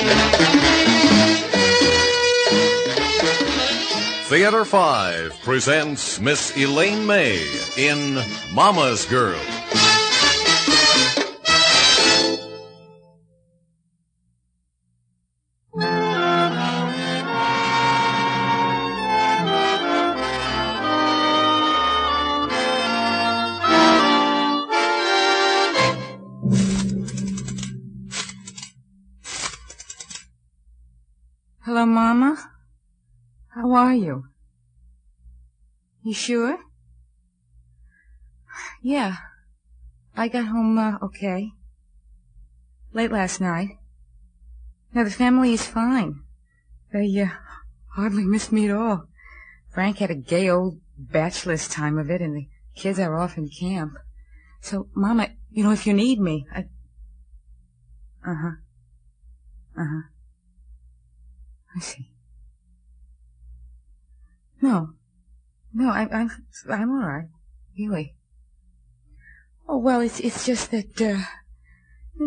Theater 5 presents Miss Elaine May in Mama's Girl. Hello, Mama. How are you? You sure? Yeah. I got home, okay. Late last night. No, the family is fine. They, hardly missed me at all. Frank had a gay old bachelor's time of it, and the kids are off in camp. So, Mama, if you need me, I see. No, I'm all right, really. Oh, well, it's just that, I've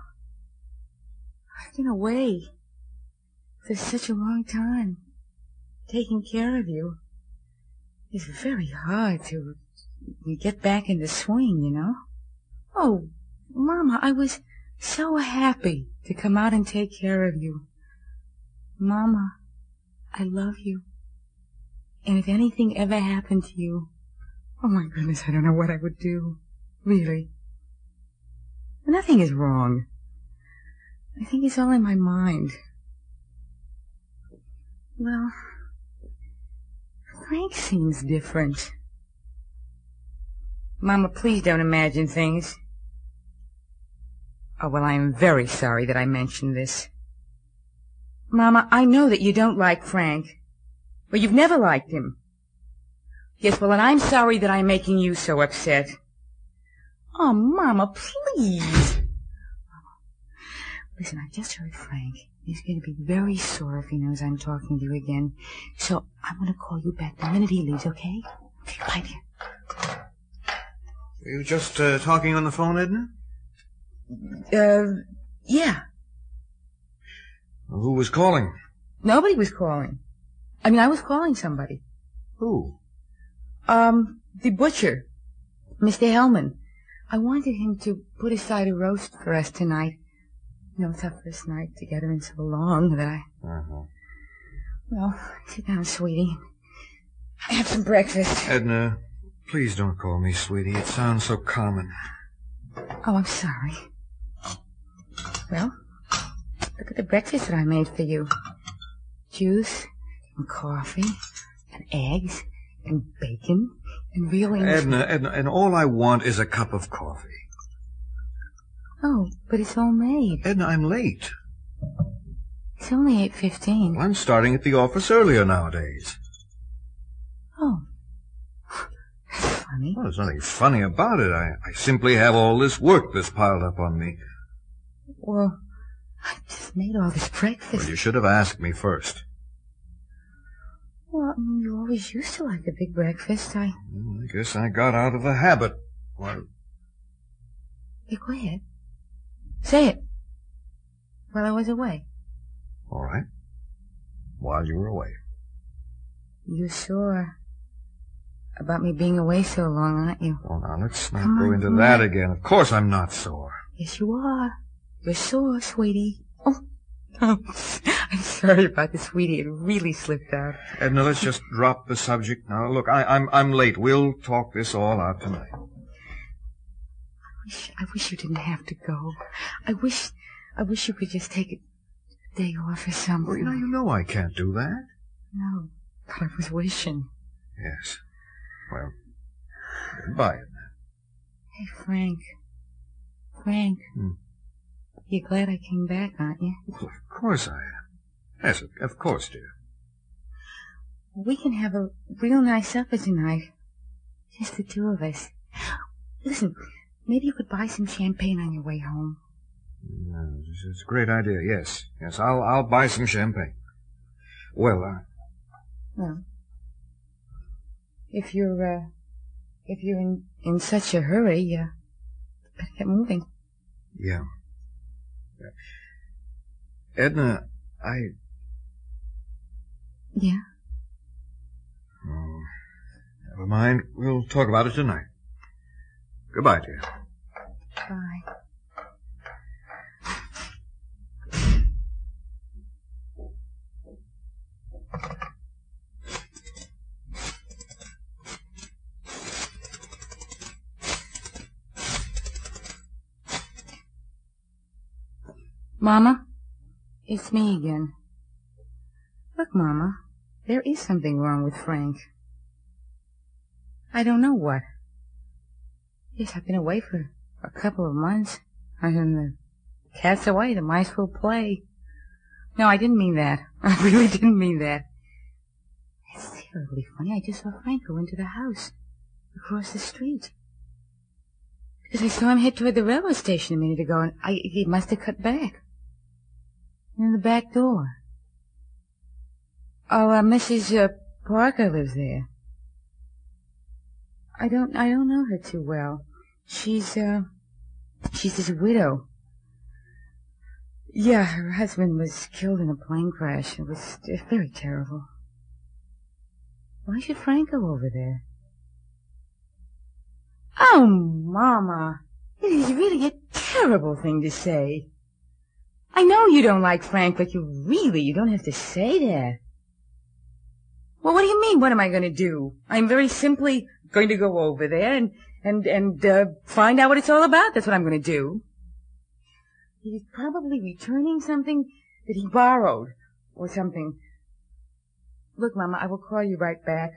been away for such a long time, taking care of you. It's very hard to get back in the swing, Oh, Mama, I was so happy to come out and take care of you. Mama, I love you. And if anything ever happened to you, oh my goodness, I don't know what I would do. Really. Nothing is wrong. I think it's all in my mind. Well, Frank seems different. Mama, please don't imagine things. Oh, well, I am very sorry that I mentioned this. Mama, I know that you don't like Frank. Well, you've never liked him. Yes, well, and I'm sorry that I'm making you so upset. Oh, Mama, please. Listen, I've just heard Frank. He's going to be very sore if he knows I'm talking to you again. So I'm going to call you back the minute he leaves, okay? Okay, bye, dear. Were you just talking on the phone, Edna? Yeah. Who was calling? Nobody was calling. I was calling somebody. Who? The butcher. Mr. Hellman. I wanted him to put aside a roast for us tonight. It's our first night together in so long that I... Well, sit down, sweetie. Have some breakfast. Edna, please don't call me sweetie. It sounds so common. Oh, I'm sorry. Well, look at the breakfast that I made for you. Juice and coffee and eggs and bacon and real English... Edna, and all I want is a cup of coffee. Oh, but it's all made. Edna, I'm late. It's only 8:15. Well, I'm starting at the office earlier nowadays. Oh. That's funny. Well, there's nothing funny about it. I simply have all this work that's piled up on me. Well, I just made all this breakfast. Well, you should have asked me first. Well, you always used to like a big breakfast. I guess I got out of the habit. Well... Hey, go ahead. Say it. While I was away. All right. While you were away. You're sure about me being away so long, aren't you? Well, now, let's not go into that again. Of course I'm not sore. Yes, you are. You're sore, sweetie. Oh, I'm sorry about the sweetie. It really slipped out. Edna, let's just drop the subject now. Look, I'm late. We'll talk this all out tonight. I wish you didn't have to go. I wish you could just take a day off or something. Well, you know I can't do that. No, but I was wishing. Yes. Well, goodbye, Edna. Hey, Frank. Frank. You're glad I came back, aren't you? Well, of course I am. Yes, of course, dear. We can have a real nice supper tonight. Just the two of us. Listen, maybe you could buy some champagne on your way home. It's a great idea, yes. Yes, I'll buy some champagne. Well, if you're in such a hurry, better get moving. Yeah. Edna, Yeah? Oh, never mind. We'll talk about it tonight. Goodbye, dear. Bye. Mama, it's me again. Look, Mama, there is something wrong with Frank. I don't know what. Yes, I've been away for a couple of months. And the cat's away, the mice will play. No, I didn't mean that. I really didn't mean that. It's terribly funny. I just saw Frank go into the house across the street. Because I saw him head toward the railroad station a minute ago, and he must have cut back. In the back door. Oh, Mrs. Parker lives there. I don't know her too well. She's this widow. Yeah, her husband was killed in a plane crash. It was very terrible. Why should Frank go over there? Oh, Mama, it is really a terrible thing to say. I know you don't like Frank, but you don't have to say that. Well, what do you mean, what am I going to do? I'm very simply going to go over there and find out what it's all about. That's what I'm going to do. He's probably returning something that he borrowed or something. Look, Mama, I will call you right back.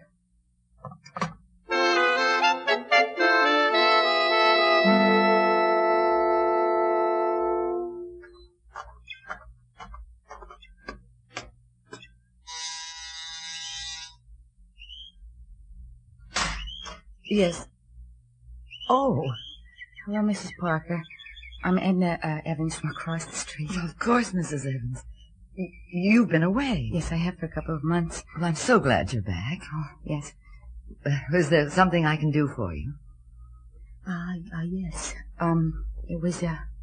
Yes. Oh. Hello, Mrs. Parker. I'm Edna Evans from across the street. Well, of course, Mrs. Evans. You've been away. Yes, I have for a couple of months. Well, I'm so glad you're back. Oh, yes. Is there something I can do for you? Yes. It was,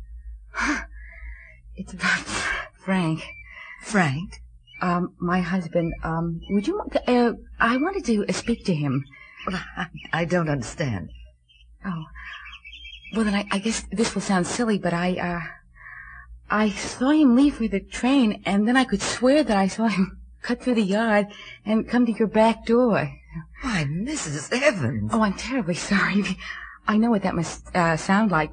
it's about Frank. Frank? My husband, would you, I wanted to speak to him. Well, I don't understand. Oh. Well, then I guess this will sound silly, but I saw him leave for the train, and then I could swear that I saw him cut through the yard and come to your back door. Why, Mrs. Evans. Oh, I'm terribly sorry. I know what that must sound like.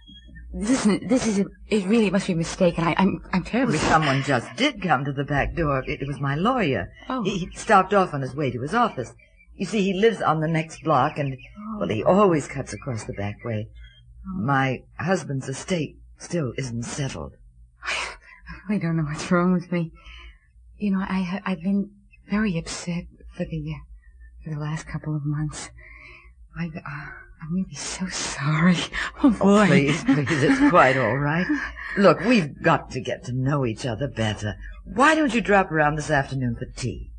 It really must be a mistake, and I'm terribly sorry. Someone just did come to the back door. It was my lawyer. Oh. He stopped off on his way to his office. You see, he lives on the next block, and, well, he always cuts across the back way. My husband's estate still isn't settled. I don't know what's wrong with me. You know, I've been very upset for the last couple of months. I'm really so sorry. Oh, boy. Oh, please, it's quite all right. Look, we've got to get to know each other better. Why don't you drop around this afternoon for tea?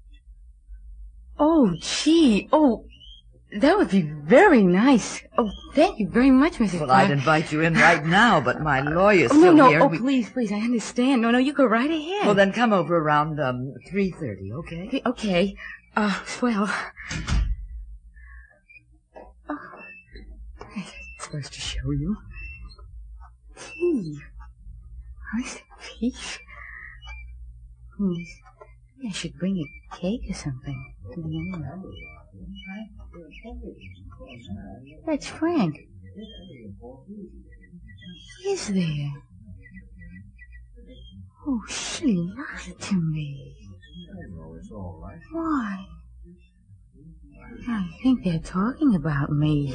Oh, gee. Oh, that would be very nice. Oh, thank you very much, Mrs. Well, Clark. I'd invite you in right now, but my lawyer's no, still here. Oh, please, I understand. No, you go right ahead. Well, then come over around 3:30, okay? Okay. Well. Oh, I'm supposed to show you. Tea. Where's the peach? Maybe I should bring a cake or something. That's Frank. Is there? Oh, she lied to me. Why? I think they're talking about me.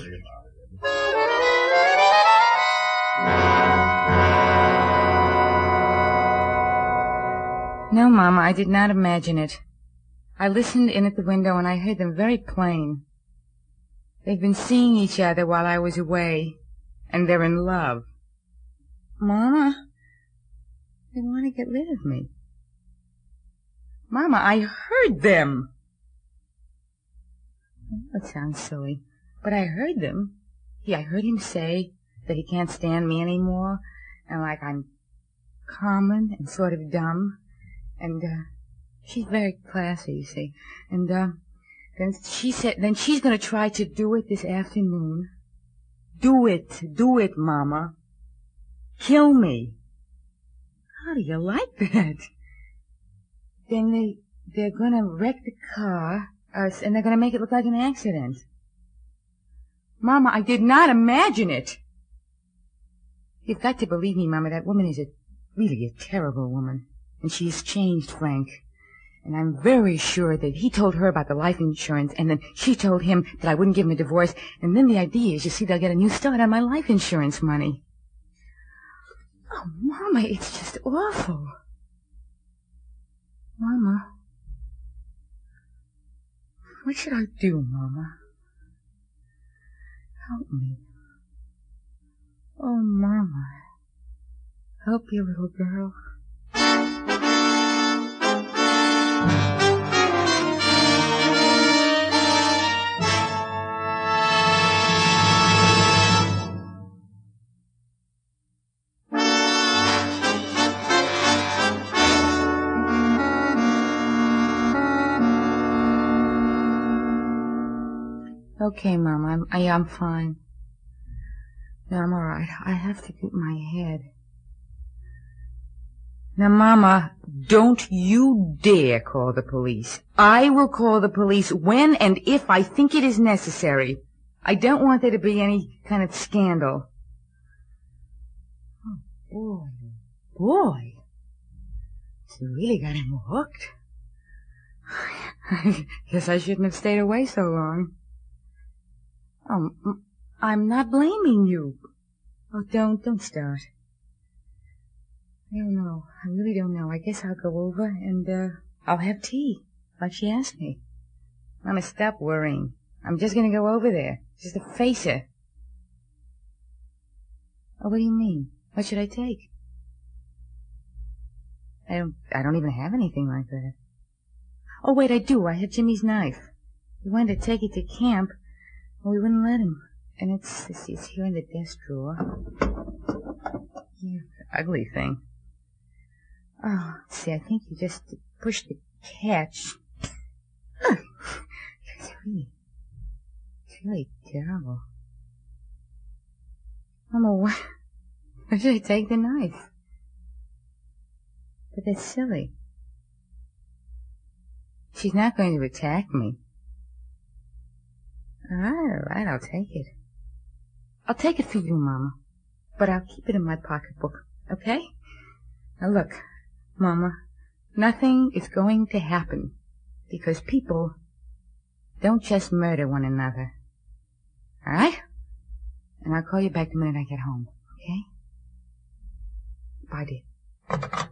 No, Mama, I did not imagine it. I listened in at the window and I heard them very plain. They've been seeing each other while I was away, and they're in love. Mama, they want to get rid of me. Mama, I heard them. That sounds silly, but I heard them. I heard him say that he can't stand me anymore, and like I'm common and sort of dumb. And, she's very classy, you see. And, then she's gonna try to do it this afternoon. Do it, Mama. Kill me. How do you like that? Then they're gonna wreck the car, and they're gonna make it look like an accident. Mama, I did not imagine it. You've got to believe me, Mama, that woman is really a terrible woman. And she's changed Frank. And I'm very sure that he told her about the life insurance, and then she told him that I wouldn't give him a divorce, and then the idea is, you see, they'll get a new start on my life insurance money. Oh, Mama, it's just awful. Mama. What should I do, Mama? Help me. Oh, Mama. Help your little girl. Okay, Mama, I'm fine. No, I'm all right. I have to keep my head. Now, Mama, don't you dare call the police. I will call the police when and if I think it is necessary. I don't want there to be any kind of scandal. Oh, boy. She really got him hooked. I guess I shouldn't have stayed away so long. Oh, I'm not blaming you. Oh, don't start. I don't know. I really don't know. I guess I'll go over and, I'll have tea, like she asked me. Mama, stop worrying. I'm just gonna go over there, just to face her. Oh, what do you mean? What should I take? I don't even have anything like that. Oh, wait, I do. I have Jimmy's knife. He wanted to take it to camp. Well, we wouldn't let him. And it's here in the desk drawer. You ugly thing. Oh, see, I think you just pushed the catch. It's really terrible. Mama, why should I take the knife? But that's silly. She's not going to attack me. All right, I'll take it. I'll take it for you, Mama. But I'll keep it in my pocketbook, okay? Now look, Mama, nothing is going to happen because people don't just murder one another. All right? And I'll call you back the minute I get home, okay? Bye, dear.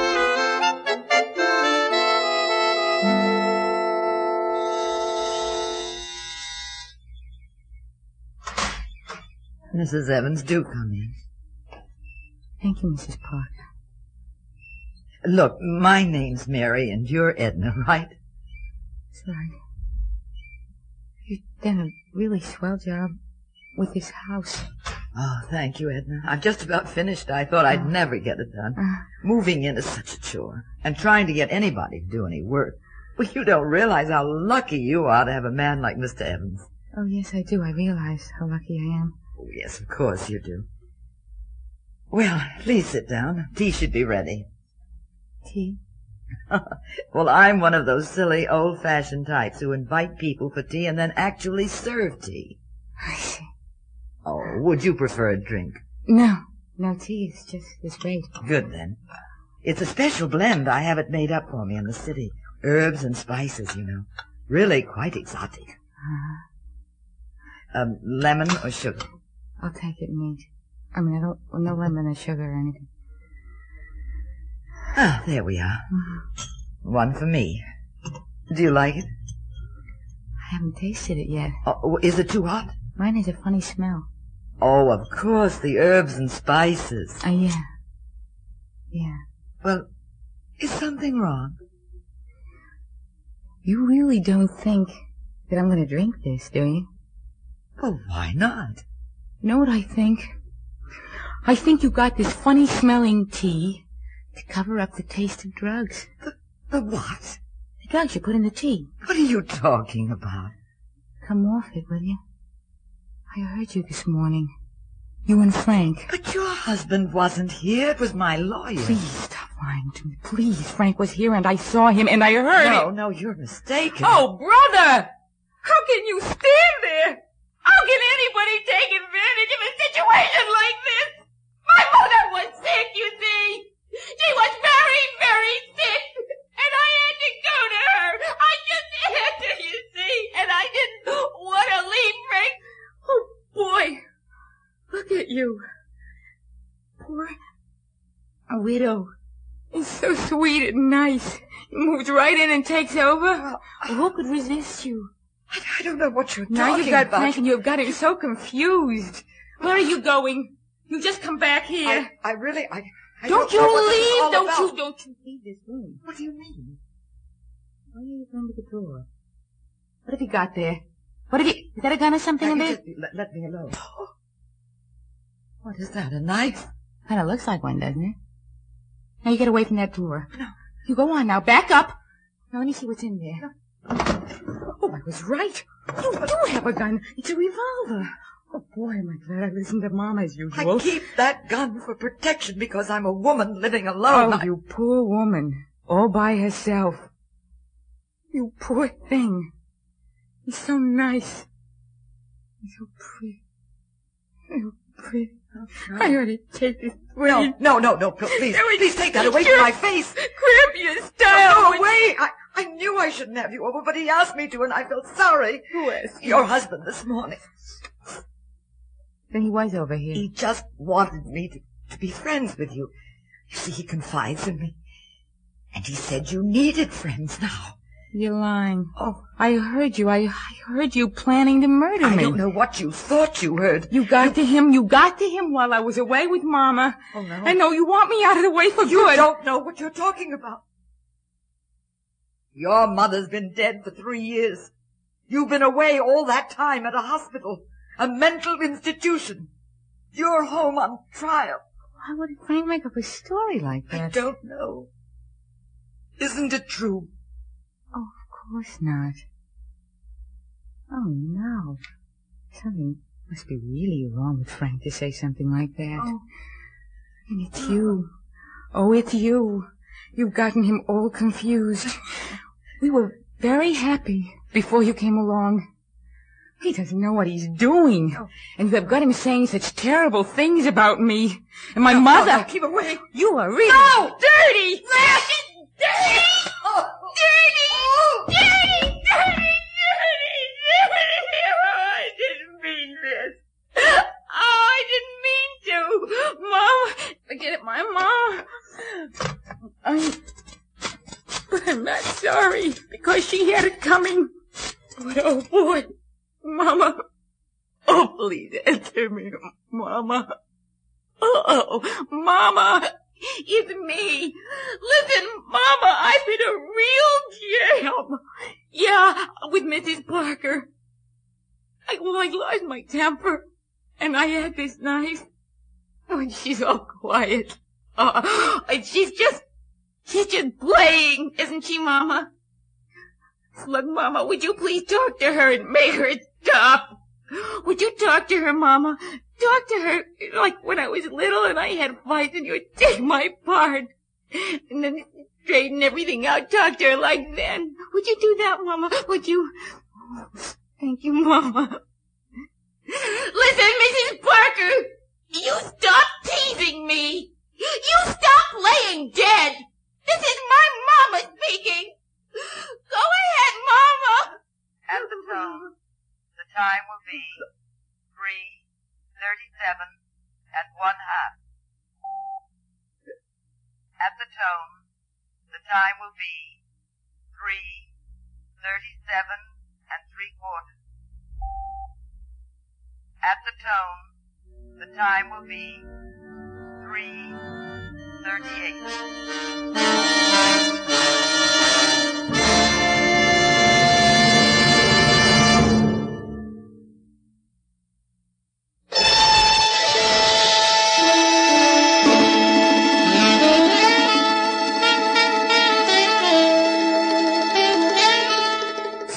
Mrs. Evans, do come in. Thank you, Mrs. Parker. Look, my name's Mary, and you're Edna, right? That's right. You've done a really swell job with this house. Oh, thank you, Edna. I'm just about finished. I thought I'd never get it done. Moving in is such a chore, and trying to get anybody to do any work. Well, you don't realize how lucky you are to have a man like Mr. Evans. Oh, yes, I do. I realize how lucky I am. Oh, yes, of course you do. Well, please sit down. Tea should be ready. Tea? Well, I'm one of those silly, old-fashioned types who invite people for tea and then actually serve tea. I see. Oh, would you prefer a drink? No, tea is just as great. Good, then. It's a special blend. I have it made up for me in the city. Herbs and spices, you know. Really quite exotic. Lemon or sugar? I'll take it neat. I mean, no lemon or sugar or anything. Ah, there we are. One for me. Do you like it? I haven't tasted it yet. Oh, is it too hot? Mine has a funny smell. Oh, of course, the herbs and spices. Yeah. Yeah. Well, is something wrong? You really don't think that I'm going to drink this, do you? Well, why not? You know what I think? I think you got this funny-smelling tea, To cover up the taste of drugs. The what? The drugs you put in the tea. What are you talking about? Come off it, will you? I heard you this morning. You and Frank. But your husband wasn't here. It was my lawyer. Please stop lying to me. Please. Frank was here and I saw him and I heard him. No, you're mistaken. Oh, brother! How can you stand there? How can anybody take advantage of a situation like this? My mother was sick, you see. She was very, very sick. And I had to go to her. I just had to, you see. And I didn't want to leave Frank. Oh, boy. Look at you. Poor... a widow. It's so sweet and nice. He moves right in and takes over. Well, who could resist you? I don't know what you're Now talking you've got about. Frank and you've got him so confused. Where are you going? You just come back here. I really... Don't you know what this is leave! all about. Don't you leave this room. What do you mean? Why are you going to the door? What have you got there? What have you... Is that a gun or something in there? Let me alone. What is that, a knife? Kind of looks like one, doesn't it? Now you get away from that door. No. You go on now. Back up. Now let me see what's in there. Oh, I was right. You do have a gun. It's a revolver. Oh, boy, am I glad I listened to Mama as usual. I keep that gun for protection because I'm a woman living alone. Oh, you poor woman. All by herself. You poor thing. He's so nice. He's so pretty. So pretty. I ought to take this away. No, please take that away from my face. Cramp your style. Go away. I knew I shouldn't have you over, but he asked me to, and I felt sorry. Who asked you? Your husband this morning. Then he was over here. He just wanted me to be friends with you. You see, he confides in me. And he said you needed friends now. You're lying. Oh. I heard you. I heard you planning to murder me. I don't know what you thought you heard. You got to him while I was away with Mama. Oh, no. I know you want me out of the way for You good. don't know what you're talking about. Your mother's been dead for 3 years. You've been away all that time at a hospital, a mental institution. You're home on trial. Why would Frank make up a story like that? I don't know. Isn't it true? Oh, of course not. Oh, no. Something must be really wrong with Frank to say something like that. Oh. And it's you. Oh, it's you. You've gotten him all confused. We were very happy before you came along. He doesn't know what he's doing. Oh. And you have got him saying such terrible things about me. And my mother. No, keep away. You are really dirty. Dirty. Oh. Dirty. Oh, I didn't mean this. Oh, I didn't mean to. Mom, forget it, my mom. But I'm not sorry because she had it coming. But oh boy, Mama. Oh, please answer me, Mama. Oh, Mama. It's me. Listen, Mama, I'm in a real jam. Yeah, with Mrs. Parker. I lost my temper, and I had this knife. Oh, and she's all quiet. And she's just playing, isn't she, Mama? Look, Mama, would you please talk to her and make her stop? Would you talk to her, Mama? Talk to her like when I was little and I had fights and you would take my part. And then straighten everything out. Talk to her like then. Would you do that, Mama? Would you? Thank you, Mama. Listen, Mrs. Parker. You stop teasing me. You stop playing dead. This is my Mama speaking. Go ahead, Mama. At the tone, the time will be 3:37 and 1/2. At the tone, the time will be 3:37 and 3/4. At the tone, the time will be 3:38.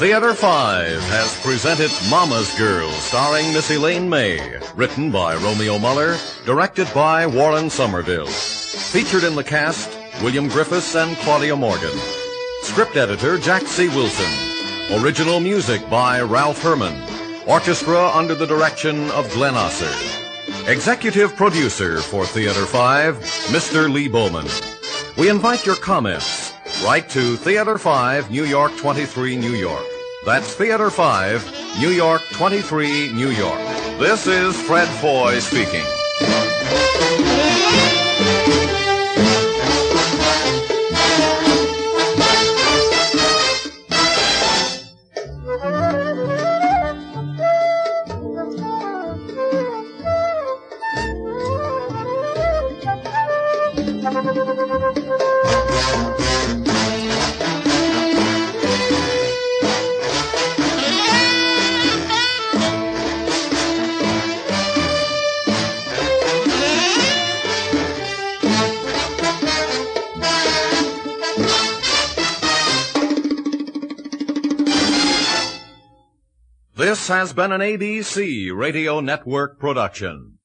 Theater 5 has presented Mama's Girl, starring Miss Elaine May, written by Romeo Muller, directed by Warren Somerville. Featured in the cast, William Griffiths and Claudia Morgan. Script editor, Jack C. Wilson. Original music by Ralph Herman. Orchestra under the direction of Glenn Osser. Executive producer for Theater 5, Mr. Lee Bowman. We invite your comments. Write to Theater 5, New York 23, New York. That's Theater 5, New York 23, New York. This is Fred Foy speaking. This has been an ABC Radio Network production.